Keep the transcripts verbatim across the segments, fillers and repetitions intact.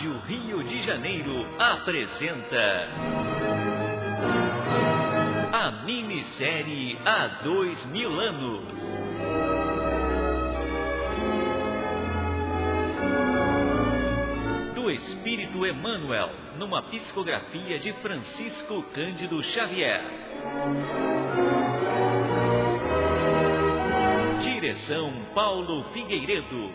Rádio Rio de Janeiro apresenta a minissérie Há Dois Mil Anos. Do Espírito Emmanuel, numa psicografia de Francisco Cândido Xavier. Direção Paulo Figueiredo.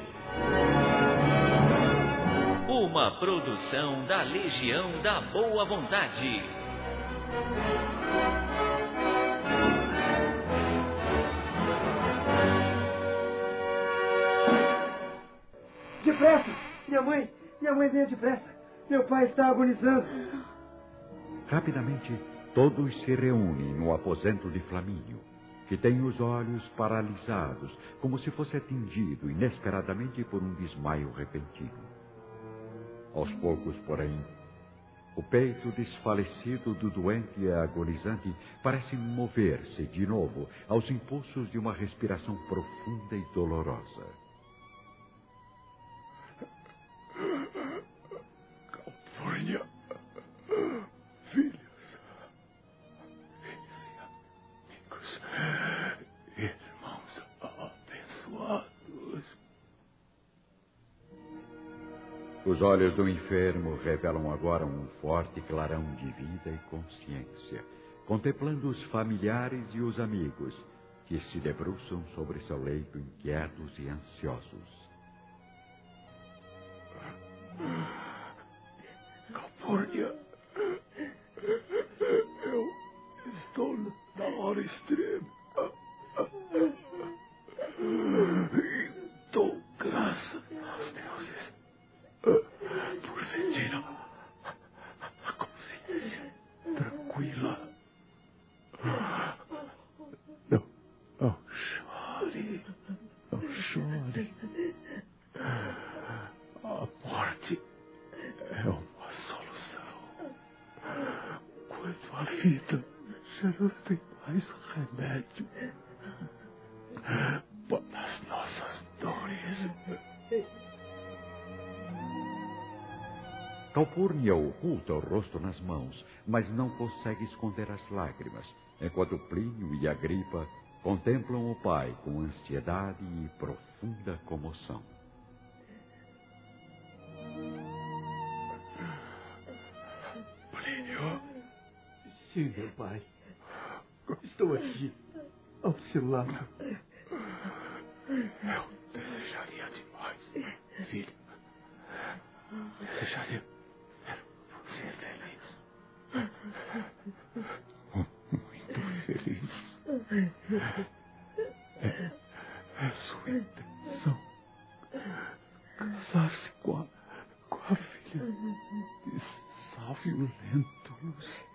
Uma produção da Legião da Boa Vontade. Depressa! Minha mãe! Minha mãe, venha depressa! Meu pai está agonizando! Rapidamente, todos se reúnem no aposento de Flamínio, que tem os olhos paralisados, como se fosse atingido inesperadamente por um desmaio repentino. Aos poucos, porém, o peito desfalecido do doente e agonizante parece mover-se de novo aos impulsos de uma respiração profunda e dolorosa. Calpurnia, filhos, amigos, irmãos abençoados. Os olhos do enfermo revelam agora um forte clarão de vida e consciência, contemplando os familiares e os amigos que se debruçam sobre seu leito inquietos e ansiosos. Calpurnia, eu estou na hora extrema e dou graças aos deuses por sentir a, a consciência tranquila. Não, não chore, não chore. A morte é uma solução. Quanto à vida, já não tem mais remédio para as nossas dores. Calpurnia oculta o rosto nas mãos, mas não consegue esconder as lágrimas, enquanto Plínio e Agripa contemplam o pai com ansiedade e profunda comoção. Plínio? Sim, meu pai. Estou aqui, ao seu lado. Eu desejaria demais, filho. Desejaria ver você feliz. Muito feliz. É, é sua intenção casar-se com a, com a filha de Sávio Lentulus.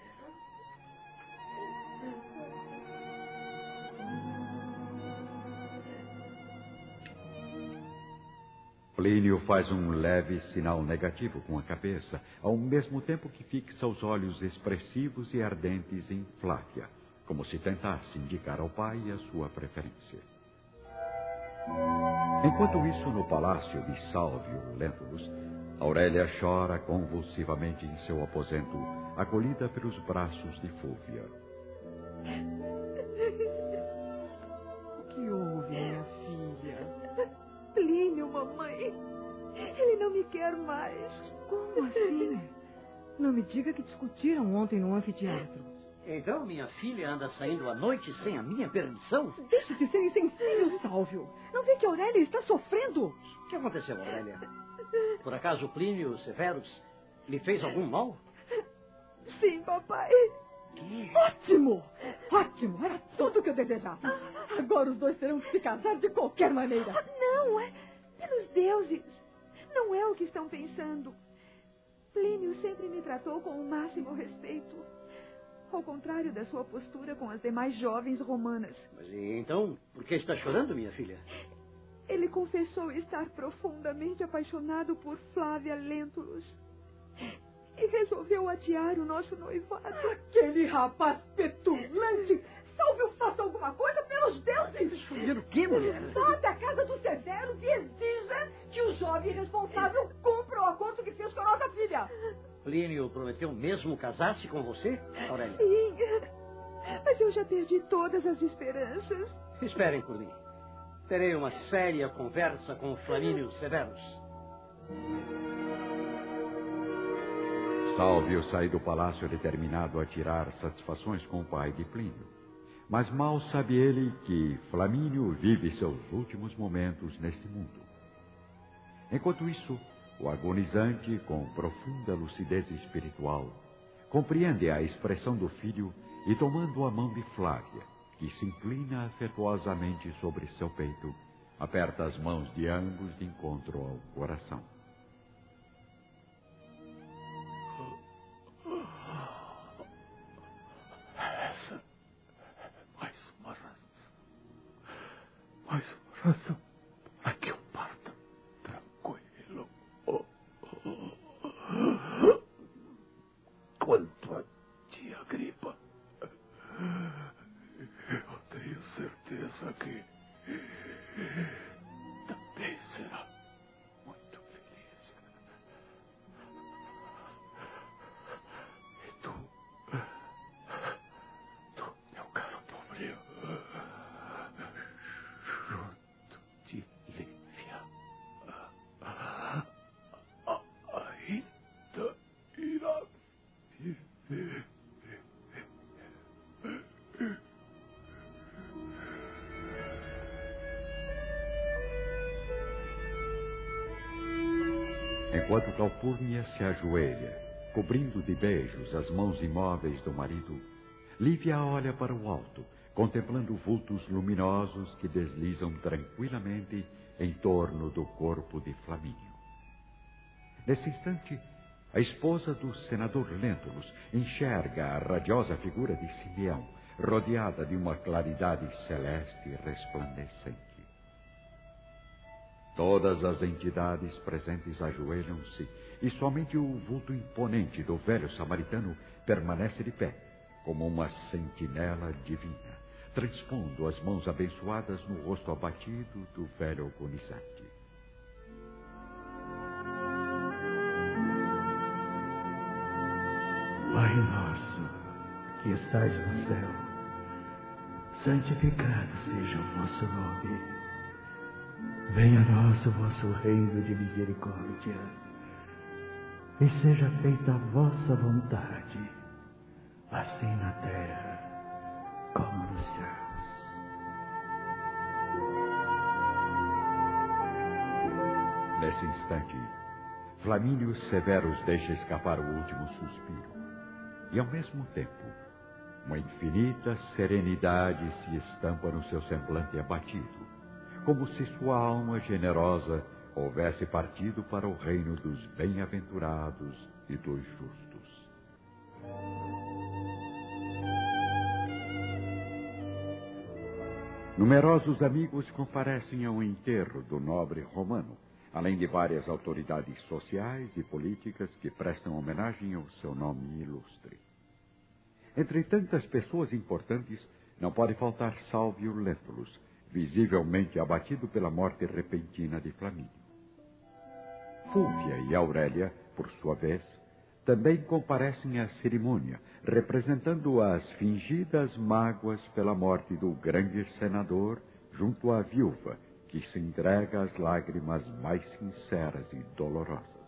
Plínio faz um leve sinal negativo com a cabeça, ao mesmo tempo que fixa os olhos expressivos e ardentes em Flávia, como se tentasse indicar ao pai a sua preferência. Enquanto isso, no palácio de Sávio Lentulus, Aurélia chora convulsivamente em seu aposento, acolhida pelos braços de Fúvia. O que houve, minha filha? Plínio, mamãe. Ele não me quer mais. Como assim? Não me diga que discutiram ontem no anfiteatro. Então minha filha anda saindo à noite sem a minha permissão? Deixe de ser insensível, Sálvio. Não vê que Aurélia está sofrendo? O que aconteceu, Aurélia? Por acaso Plínio Severus lhe fez algum mal? Sim, papai. Que? Ótimo! Ótimo! Era tudo o que eu desejava. Agora os dois terão que se casar de qualquer maneira. Não, é pelos deuses. Não é o que estão pensando. Plínio sempre me tratou com o máximo respeito. Ao contrário da sua postura com as demais jovens romanas. Mas e então, por que está chorando, minha filha? Ele confessou estar profundamente apaixonado por Flávia Lentulus. E resolveu adiar o nosso noivado. Aquele rapaz petulante! Sálvio, faça alguma coisa pelos deuses! Fazer o quê, mulher? Vá até a casa dos Severos e exija que o jovem responsável cumpra o acordo que fez com a nossa Plínio prometeu mesmo casar-se com você, Aurélia? Sim, mas eu já perdi todas as esperanças. Esperem por mim. Terei uma séria conversa com Flamínio Severus. Salvio sai do palácio determinado a tirar satisfações com o pai de Plínio. Mas mal sabe ele que Flamínio vive seus últimos momentos neste mundo. Enquanto isso, o agonizante, com profunda lucidez espiritual, compreende a expressão do filho e, tomando a mão de Flávia, que se inclina afetuosamente sobre seu peito, aperta as mãos de ambos de encontro ao coração. Essa é mais uma razão. Mais uma razão para que eu parta tranquilo. Oh, oh. Quanto a tia Agripa, eu tenho certeza que também será muito feliz. E tu, tu, meu caro Públio, junto de Lívia, ainda irá viver. Enquanto Calpurnia se ajoelha, cobrindo de beijos as mãos imóveis do marido, Lívia olha para o alto, contemplando vultos luminosos que deslizam tranquilamente em torno do corpo de Flamínio. Nesse instante, a esposa do senador Lentulus enxerga a radiosa figura de Simeão, rodeada de uma claridade celeste e resplandecente. Todas as entidades presentes ajoelham-se e somente o vulto imponente do velho samaritano permanece de pé, como uma sentinela divina, transpondo as mãos abençoadas no rosto abatido do velho agonizante. Pai nosso, que estais no céu, santificado seja o vosso nome. Venha a nós o vosso reino de misericórdia, e seja feita a vossa vontade, assim na terra como nos céus. Nesse instante, Flamínio Severus deixa escapar o último suspiro, e ao mesmo tempo, uma infinita serenidade se estampa no seu semblante abatido, como se sua alma generosa houvesse partido para o reino dos bem-aventurados e dos justos. Numerosos amigos comparecem ao enterro do nobre romano, além de várias autoridades sociais e políticas que prestam homenagem ao seu nome ilustre. Entre tantas pessoas importantes, não pode faltar Salvio Lentulus, visivelmente abatido pela morte repentina de Flamínio. Fúvia e Aurélia, por sua vez, também comparecem à cerimônia, representando as fingidas mágoas pela morte do grande senador junto à viúva, que se entrega às lágrimas mais sinceras e dolorosas.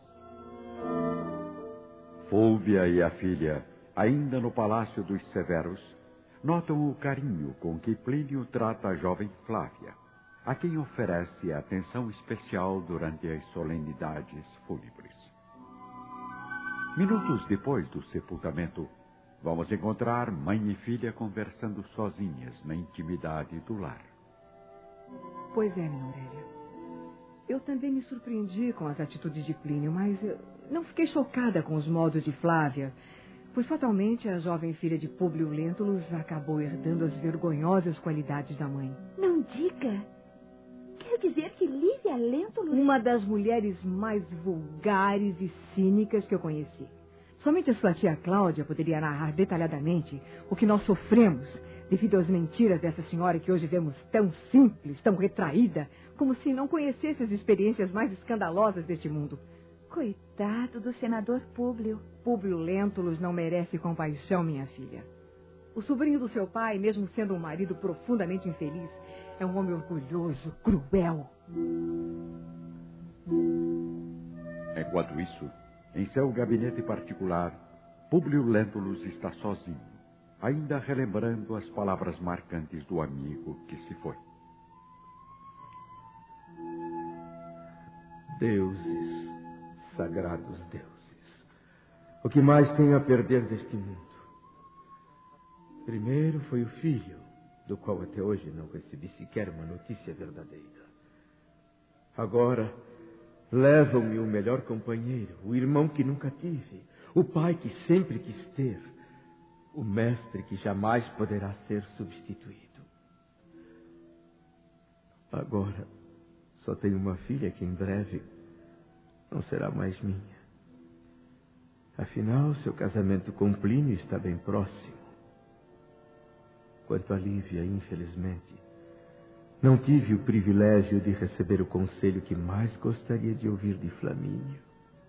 Fúvia e a filha, ainda no palácio dos Severus, notam o carinho com que Plínio trata a jovem Flávia, a quem oferece atenção especial durante as solenidades fúnebres. Minutos depois do sepultamento, vamos encontrar mãe e filha conversando sozinhas na intimidade do lar. Pois é, minha Aurélia. Eu também me surpreendi com as atitudes de Plínio, mas não fiquei chocada com os modos de Flávia, pois fatalmente a jovem filha de Públio Lentulus acabou herdando as vergonhosas qualidades da mãe. Não diga. Quer dizer que Lívia Lentulus... Uma das mulheres mais vulgares e cínicas que eu conheci. Somente a sua tia Cláudia poderia narrar detalhadamente o que nós sofremos devido às mentiras dessa senhora que hoje vemos tão simples, tão retraída, como se não conhecesse as experiências mais escandalosas deste mundo. Coitado do senador Públio. Públio Lentulus não merece compaixão, minha filha. O sobrinho do seu pai, mesmo sendo um marido profundamente infeliz, é um homem orgulhoso, cruel. Enquanto isso, em seu gabinete particular, Públio Lentulus está sozinho, ainda relembrando as palavras marcantes do amigo que se foi. Deuses, sagrados deuses, o que mais tenho a perder deste mundo? Primeiro foi o filho, do qual até hoje não recebi sequer uma notícia verdadeira. Agora, levam-me o melhor companheiro, o irmão que nunca tive, o pai que sempre quis ter, o mestre que jamais poderá ser substituído. Agora, só tenho uma filha que em breve não será mais minha. Afinal, seu casamento com Plínio está bem próximo. Quanto a Lívia, infelizmente, não tive o privilégio de receber o conselho que mais gostaria de ouvir de Flamínio.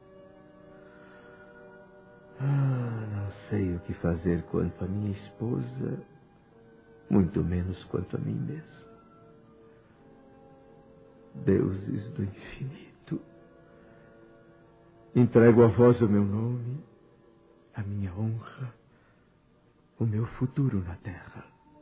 Ah, não sei o que fazer quanto a minha esposa, muito menos quanto a mim mesmo. Deuses do infinito, entrego a vós o meu nome, a minha honra, o meu futuro na terra.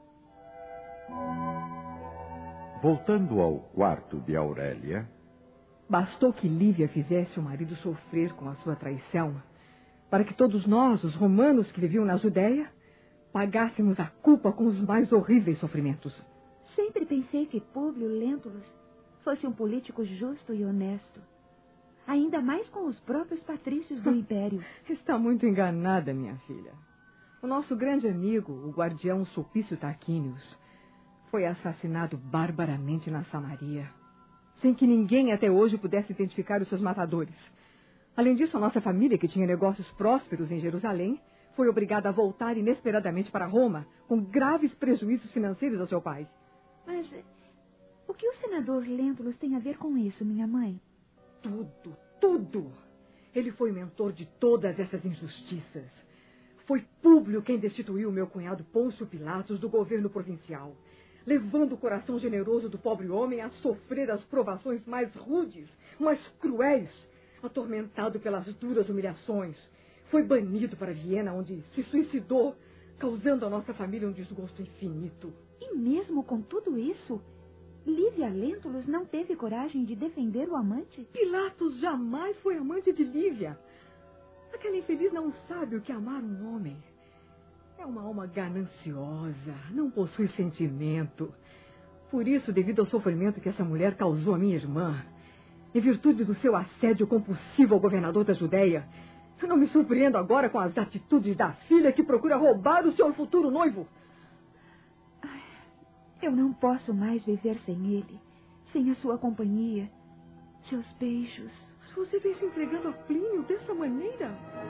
Voltando ao quarto de Aurélia... Bastou que Lívia fizesse o marido sofrer com a sua traição, para que todos nós, os romanos que viviam na Judéia, pagássemos a culpa com os mais horríveis sofrimentos. Sempre pensei que Públio Lentulus fosse um político justo e honesto, ainda mais com os próprios patrícios do Império. Está muito enganada, minha filha. O nosso grande amigo, o guardião Sulpício Tarquínios, foi assassinado barbaramente na Samaria, sem que ninguém até hoje pudesse identificar os seus matadores. Além disso, a nossa família, que tinha negócios prósperos em Jerusalém, foi obrigada a voltar inesperadamente para Roma, com graves prejuízos financeiros ao seu pai. Mas o que o senador Lentulus tem a ver com isso, minha mãe? Tudo, tudo. Ele foi mentor de todas essas injustiças. Foi Públio quem destituiu meu cunhado Pôncio Pilatos do governo provincial, levando o coração generoso do pobre homem a sofrer as provações mais rudes, mais cruéis, atormentado pelas duras humilhações. Foi banido para Viena, onde se suicidou, causando à nossa família um desgosto infinito. E mesmo com tudo isso, Lívia Lentulus não teve coragem de defender o amante? Pilatos jamais foi amante de Lívia. Aquela infeliz não sabe o que é amar um homem. É uma alma gananciosa, não possui sentimento. Por isso, devido ao sofrimento que essa mulher causou à minha irmã, em virtude do seu assédio compulsivo ao governador da Judéia, eu não me surpreendo agora com as atitudes da filha que procura roubar o seu futuro noivo. Ai, eu não posso mais viver sem ele, sem a sua companhia, seus beijos. Mas você vem se entregando a Plínio dessa maneira?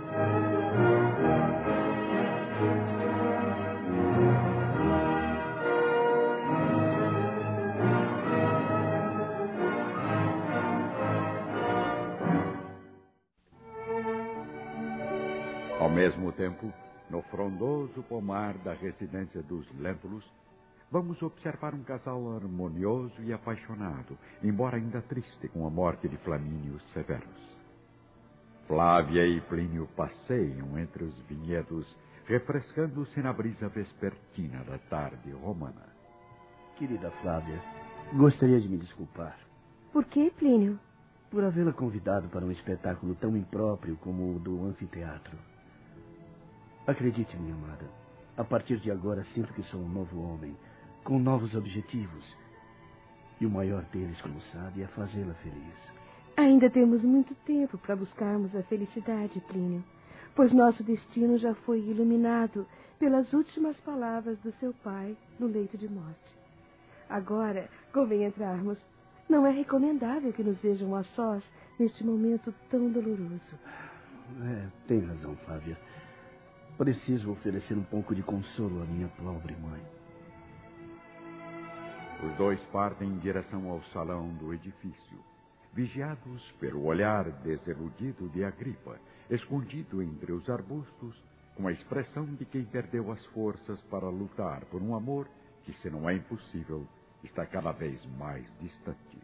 Ao mesmo tempo, no frondoso pomar da residência dos Lentulus, vamos observar um casal harmonioso e apaixonado, embora ainda triste com a morte de Flamínio Severus. Flávia e Plínio passeiam entre os vinhedos, refrescando-se na brisa vespertina da tarde romana. Querida Flávia, gostaria de me desculpar. Por que, Plínio? Por havê-la convidado para um espetáculo tão impróprio como o do anfiteatro. Acredite, minha amada, a partir de agora sinto que sou um novo homem, com novos objetivos. E o maior deles, como sabe, é fazê-la feliz. Ainda temos muito tempo para buscarmos a felicidade, Plínio, pois nosso destino já foi iluminado pelas últimas palavras do seu pai no leito de morte. Agora, convém entrarmos. Não é recomendável que nos vejam a sós neste momento tão doloroso. É, tem razão, Flávia. Preciso oferecer um pouco de consolo à minha pobre mãe. Os dois partem em direção ao salão do edifício, vigiados pelo olhar desiludido de Agripa, escondido entre os arbustos, com a expressão de quem perdeu as forças para lutar por um amor que, se não é impossível, está cada vez mais distante.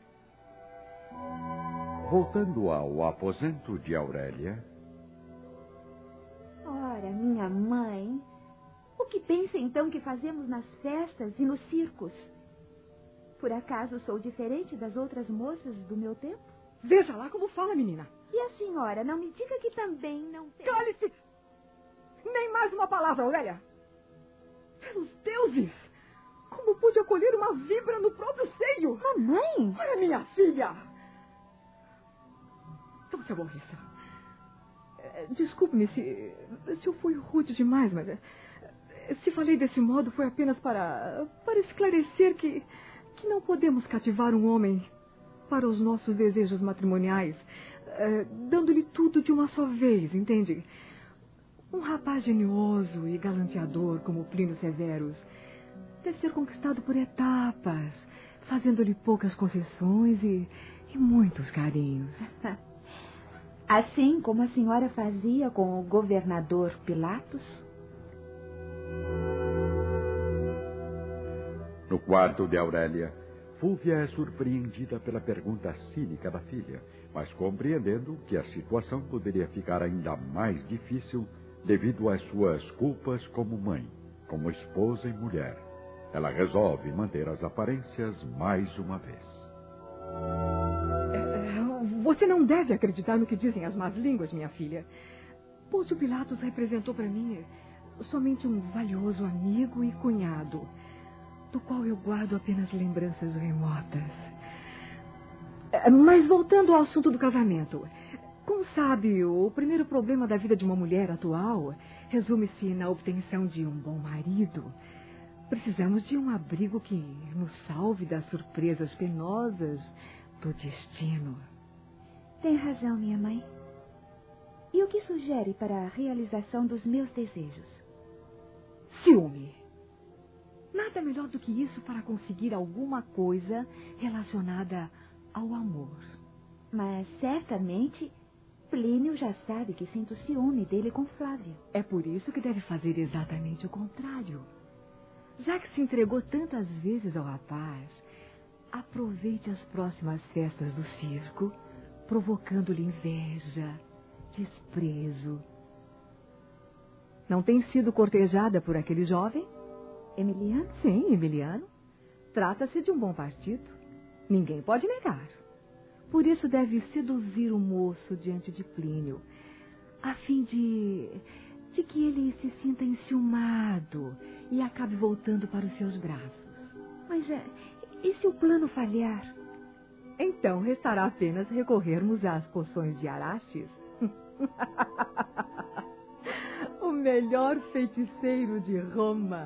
Voltando ao aposento de Aurélia... Ora, minha mãe, o que pensa então que fazemos nas festas e nos circos? Por acaso sou diferente das outras moças do meu tempo? Veja lá como fala, menina. E a senhora, não me diga que também não tem... Cale-se! Nem mais uma palavra, Aurélia! Pelos deuses! Como pude acolher uma víbora no próprio seio? Mamãe! Olha, minha filha! Não se aborreça. Desculpe-me se, se eu fui rude demais, mas... Se falei desse modo foi apenas para, para esclarecer que, que não podemos cativar um homem para os nossos desejos matrimoniais, eh, dando-lhe tudo de uma só vez, entende? Um rapaz genioso e galanteador como Plínio Severus deve ser conquistado por etapas, fazendo-lhe poucas concessões e, e muitos carinhos. Assim como a senhora fazia com o governador Pilatos? No quarto de Aurélia, Fúvia é surpreendida pela pergunta cínica da filha, mas compreendendo que a situação poderia ficar ainda mais difícil devido às suas culpas como mãe, como esposa e mulher. Ela resolve manter as aparências mais uma vez. Você não deve acreditar no que dizem as más línguas, minha filha. Pôncio Pilatos representou para mim somente um valioso amigo e cunhado, do qual eu guardo apenas lembranças remotas. Mas voltando ao assunto do casamento. Como sabe, o primeiro problema da vida de uma mulher atual resume-se na obtenção de um bom marido. Precisamos de um abrigo que nos salve das surpresas penosas do destino. Tem razão, minha mãe. E o que sugere para a realização dos meus desejos? Ciúme. Nada melhor do que isso para conseguir alguma coisa relacionada ao amor. Mas certamente Plínio já sabe que sinto ciúme dele com Flávia. É por isso que deve fazer exatamente o contrário. Já que se entregou tantas vezes ao rapaz, aproveite as próximas festas do circo, provocando-lhe inveja, desprezo. Não tem sido cortejada por aquele jovem? Emiliano? Sim, Emiliano. Trata-se de um bom partido. Ninguém pode negar. Por isso deve seduzir o moço diante de Plínio, a fim de, de que ele se sinta enciumado e acabe voltando para os seus braços. Mas é, e se o plano falhar? Então restará apenas recorrermos às poções de Araxes. O melhor feiticeiro de Roma.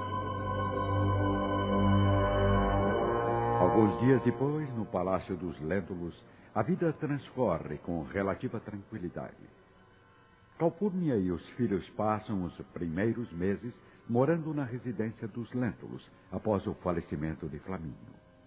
Alguns dias depois, no Palácio dos Lentulus, a vida transcorre com relativa tranquilidade. Calpurnia e os filhos passam os primeiros meses morando na residência dos Lentulus, após o falecimento de Flamínio.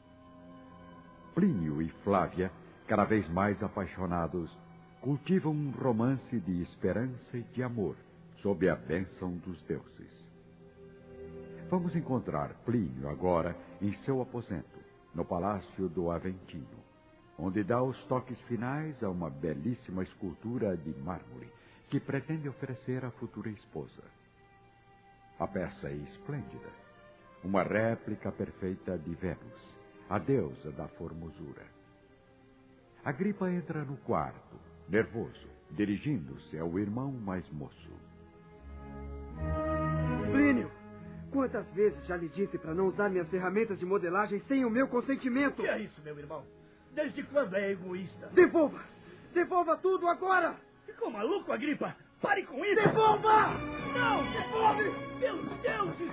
Plínio e Flávia, cada vez mais apaixonados, cultivam um romance de esperança e de amor, sob a bênção dos deuses. Vamos encontrar Plínio agora em seu aposento, no Palácio do Aventino, onde dá os toques finais a uma belíssima escultura de mármore que pretende oferecer à futura esposa. A peça é esplêndida, uma réplica perfeita de Vênus, a deusa da formosura. Agripa entra no quarto, nervoso, dirigindo-se ao irmão mais moço. Plínio! Quantas vezes já lhe disse para não usar minhas ferramentas de modelagem sem o meu consentimento? O que é isso, meu irmão? Desde quando é egoísta? Devolva! Devolva tudo agora! Ficou maluco, Agripa? Pare com isso! Devolva! Não! Devolve! Pelos deuses!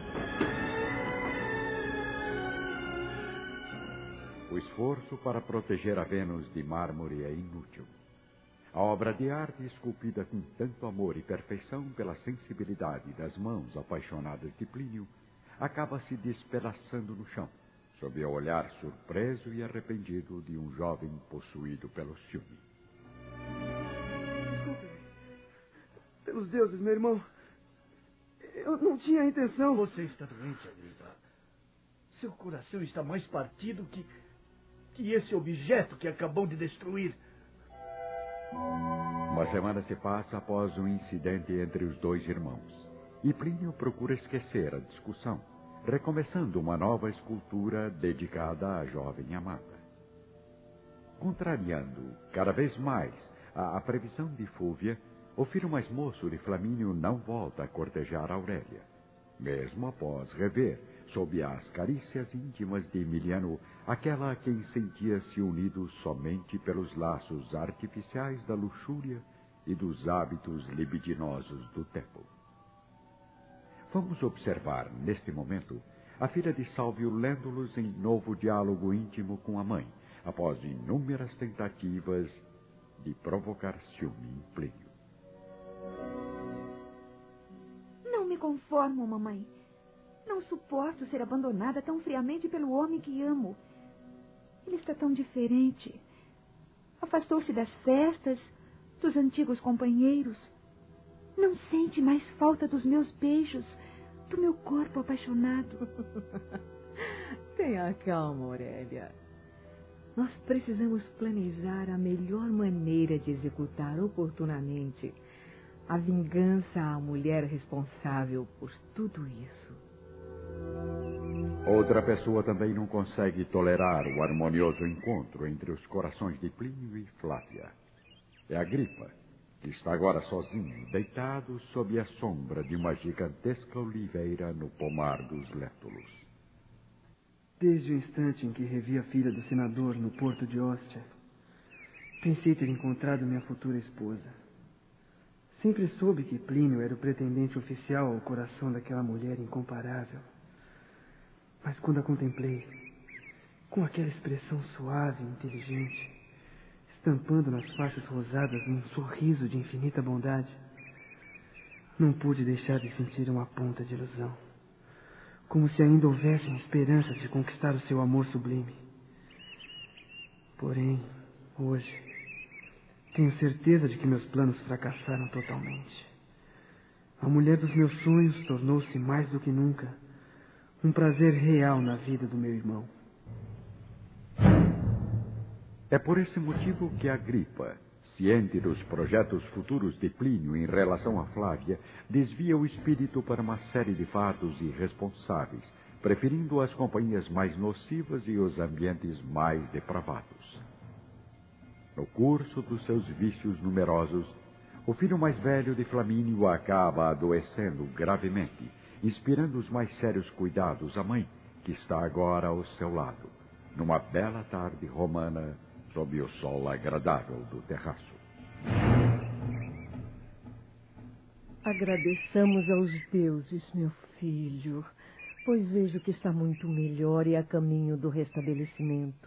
O esforço para proteger a Vênus de mármore é inútil. A obra de arte, esculpida com tanto amor e perfeição pela sensibilidade das mãos apaixonadas de Plínio, acaba se despedaçando no chão, sob o olhar surpreso e arrependido de um jovem possuído pelo ciúme. Desculpe. Pelos deuses, meu irmão. Eu não tinha a intenção. Você está doente, Agripa. Seu coração está mais partido que, que esse objeto que acabou de destruir. Uma semana se passa após um incidente entre os dois irmãos. E Plínio procura esquecer a discussão, recomeçando uma nova escultura dedicada à jovem amada. Contrariando cada vez mais a, a previsão de Fúvia, o filho mais moço de Flamínio não volta a cortejar Aurélia, mesmo após rever, sob as carícias íntimas de Emiliano, aquela a quem sentia-se unido somente pelos laços artificiais da luxúria e dos hábitos libidinosos do tempo. Vamos observar, neste momento, a filha de Sálvio Lentulus em novo diálogo íntimo com a mãe, após inúmeras tentativas de provocar ciúme em Plínio. Não me conformo, mamãe. Não suporto ser abandonada tão friamente pelo homem que amo. Ele está tão diferente. Afastou-se das festas, dos antigos companheiros. Não sente mais falta dos meus beijos, do meu corpo apaixonado. Tenha calma, Aurélia. Nós precisamos planejar a melhor maneira de executar oportunamente a vingança à mulher responsável por tudo isso. Outra pessoa também não consegue tolerar o harmonioso encontro entre os corações de Plínio e Flávia. É Agripa, que está agora sozinho, deitado sob a sombra de uma gigantesca oliveira no pomar dos Lentulus. Desde o instante em que revi a filha do senador no porto de Ostia, pensei ter encontrado minha futura esposa. Sempre soube que Plínio era o pretendente oficial ao coração daquela mulher incomparável. Mas quando a contemplei, com aquela expressão suave e inteligente, estampando nas faces rosadas um sorriso de infinita bondade, não pude deixar de sentir uma ponta de ilusão, como se ainda houvessem esperanças de conquistar o seu amor sublime. Porém, hoje, tenho certeza de que meus planos fracassaram totalmente. A mulher dos meus sonhos tornou-se mais do que nunca um prazer real na vida do meu irmão. É por esse motivo que Agripa, ciente dos projetos futuros de Plínio em relação a Flávia, desvia o espírito para uma série de fatos irresponsáveis, preferindo as companhias mais nocivas e os ambientes mais depravados. No curso dos seus vícios numerosos, o filho mais velho de Flamínio acaba adoecendo gravemente, inspirando os mais sérios cuidados à mãe, que está agora ao seu lado, numa bela tarde romana, sob o sol agradável do terraço. Agradeçamos aos deuses, meu filho, pois vejo que está muito melhor e a caminho do restabelecimento.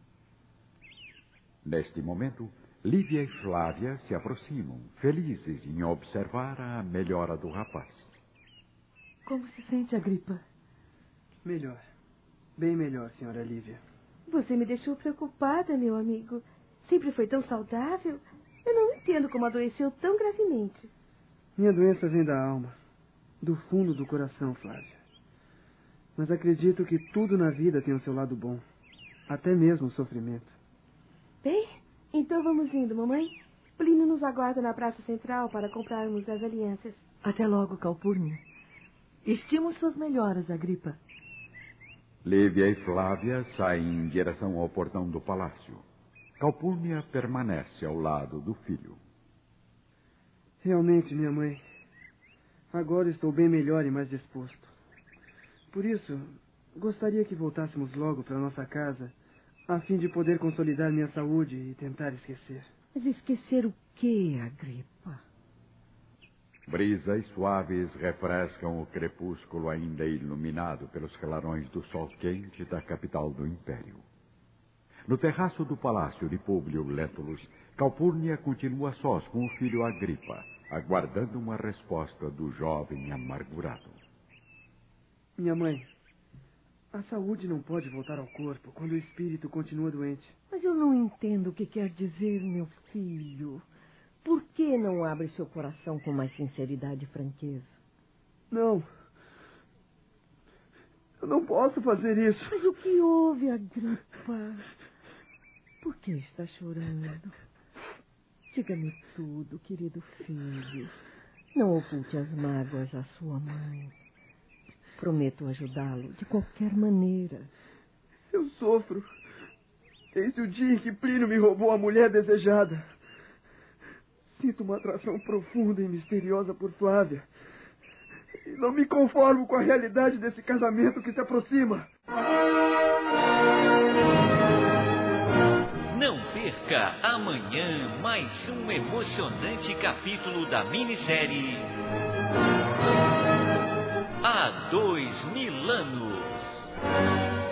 Neste momento, Lívia e Flávia se aproximam, felizes em observar a melhora do rapaz. Como se sente, Agripa? Melhor. Bem melhor, senhora Lívia. Você me deixou preocupada, meu amigo. Sempre foi tão saudável. Eu não entendo como adoeceu tão gravemente. Minha doença vem da alma, do fundo do coração, Flávia. Mas acredito que tudo na vida tem o seu lado bom, até mesmo o sofrimento. Bem, então vamos indo, mamãe. Plínio nos aguarda na praça central para comprarmos as alianças. Até logo, Calpurnia. Estimo suas melhoras, Agripa. Lívia e Flávia saem em direção ao portão do palácio. Calpurnia permanece ao lado do filho. Realmente, minha mãe, agora estou bem melhor e mais disposto. Por isso, gostaria que voltássemos logo para nossa casa, a fim de poder consolidar minha saúde e tentar esquecer. Mas esquecer o quê, Agripa? Brisas suaves refrescam o crepúsculo ainda iluminado pelos clarões do sol quente da capital do Império. No terraço do palácio de Públio Lentulus, Calpurnia continua sós com o filho Agripa, aguardando uma resposta do jovem amargurado. Minha mãe, A saúde não pode voltar ao corpo quando o espírito continua doente. Mas eu não entendo o que quer dizer, meu filho. Por que não abre seu coração com mais sinceridade e franqueza? Não. Eu não posso fazer isso. Mas o que houve, Agripa? Por que está chorando? Diga-me tudo, querido filho. Não oculte as mágoas à sua mãe. Prometo ajudá-lo de qualquer maneira. Eu sofro desde o dia em que Plínio me roubou a mulher desejada. Sinto uma atração profunda e misteriosa por Flávia. E não me conformo com a realidade desse casamento que se aproxima. Não perca amanhã mais um emocionante capítulo da minissérie Há Dois Mil Anos.